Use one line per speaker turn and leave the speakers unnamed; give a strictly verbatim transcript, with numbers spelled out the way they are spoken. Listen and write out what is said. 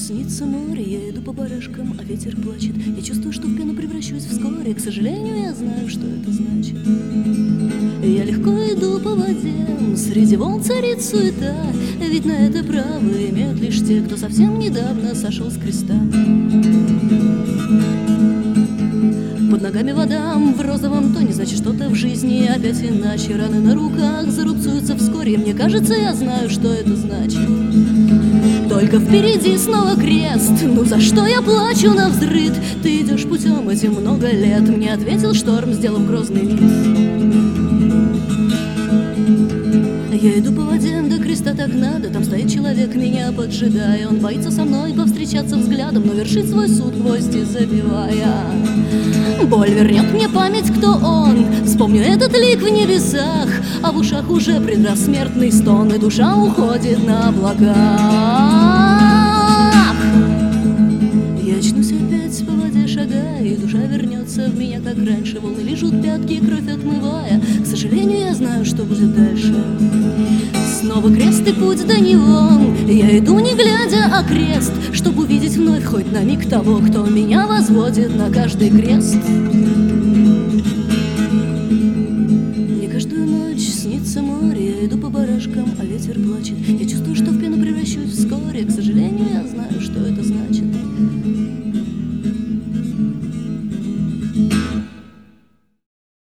снится море, я иду по барашкам, а ветер плачет. Я чувствую, что в пену превращусь вскоре. К сожалению, я знаю, что это значит. Я легко иду по воде, среди волн царит суета. Ведь на это право имеют лишь те, кто совсем недавно сошел с креста. Под ногами вода в розовом тоне, значит, что-то в жизни опять иначе. Раны на руках зарубцуются вскоре. Мне кажется, я знаю, что это значит. Только впереди снова крест. Ну за что я плачу навзрыд? Ты идешь путем этим много лет. Мне ответил шторм, сделав грозный вид. Я иду по воде до креста, так надо. Там стоит человек, меня поджидая. Он боится со мной повстречаться взглядом, но вершит свой суд, гвозди забивая. Боль вернет мне память, кто он. Вспомню этот лик в небесах, а в ушах уже предрассмертный стон, и душа уходит на облаках. Я очнусь опять по воде шагая, и душа вернется в меня, как раньше. Волны лижут пятки, кровь отмывая. К сожалению, я знаю, что будет дальше. Снова крест и путь до него. Я иду не глядя, а крест, чтобы увидеть вновь хоть на миг того, кто меня возводит на каждый крест. Мне каждую ночь снится море, я иду по барашкам, а ветер плачет. Я чувствую, что в пену превращусь вскоре. К сожалению,